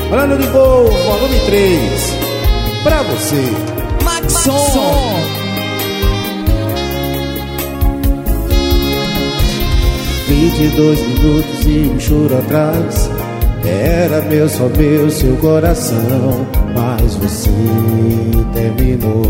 Plano de Voo, volume 3. Pra você, Maxson. 22 minutos e um choro atrás. Era meu, só meu, seu coração. Mas você terminou.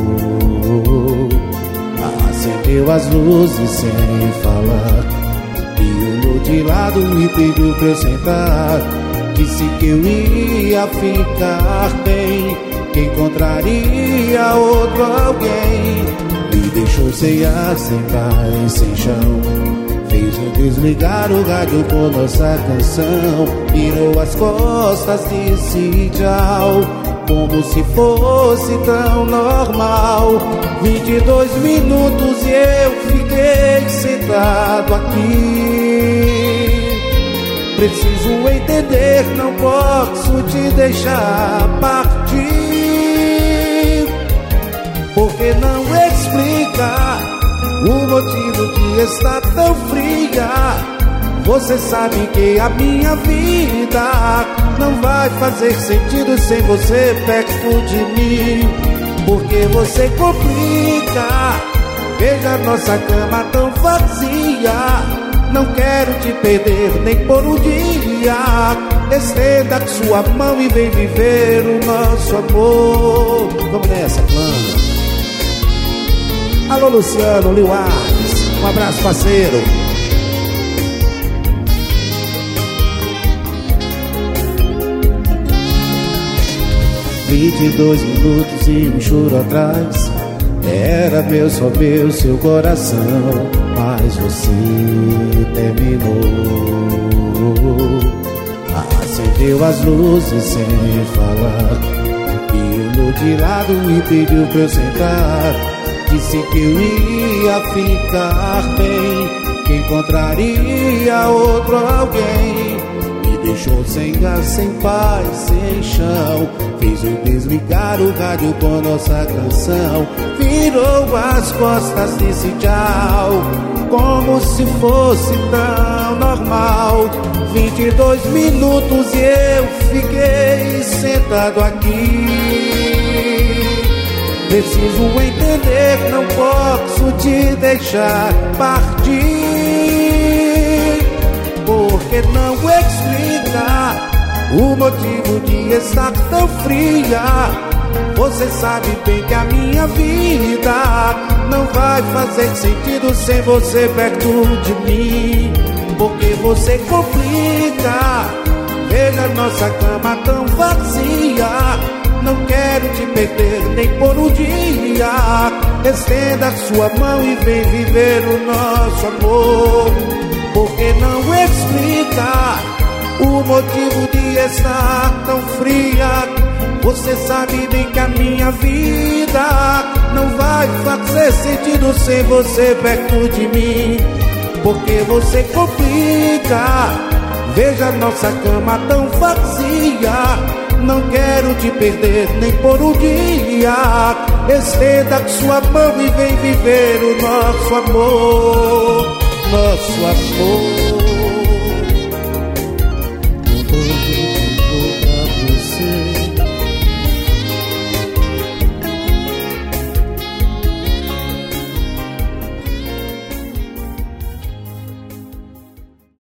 Acendeu as luzes sem falar. E olhou de lado e pediu pra eu sentar. Disse que eu ia ficar bem, que encontraria outro alguém. Me deixou sem ar, sem paz, sem chão. Fez eu desligar o rádio com nossa canção. Virou as costas, disse tchau, como se fosse tão normal. 22 minutos e eu fiquei sentado aqui. Preciso entender, não posso te deixar partir. Porque não explica o motivo de estar tão fria. Você sabe que a minha vida não vai fazer sentido sem você perto de mim. Porque você complica. Veja nossa cama tão vazia. Não quero te perder nem por um dia. Estenda sua mão e vem viver o nosso amor. Vamos nessa, plano. Alô, Luciano, Lil Arnes, um abraço, parceiro. "22 minutos e um choro atrás. Era meu, só meu, seu coração. Mas você terminou. Acendeu as luzes sem falar. E olhou de lado e pediu pra eu sentar. Disse que eu ia ficar bem, que encontraria outro alguém. Me deixou sem gás, sem paz, sem chão. Fez eu desligar o rádio com nossa canção. Virou as costas, disse tchau, como se fosse tão normal. 22 minutos e eu fiquei sentado aqui. Preciso entender, não posso te deixar partir. Porque não explica o motivo de estar tão fria. Você sabe bem que a minha vida não vai fazer sentido sem você perto de mim. Porque você complica. Veja nossa cama tão vazia. Não quero te perder nem por um dia. Estenda sua mão e vem viver o nosso amor. Porque não explica o motivo de estar tão fria. Você sabe bem que a minha vida não vai fazer sentido sem você perto de mim. Porque você complica. Veja nossa cama tão vazia. Não quero te perder nem por um dia. Estenda sua mão e vem viver o nosso amor. Nosso amor.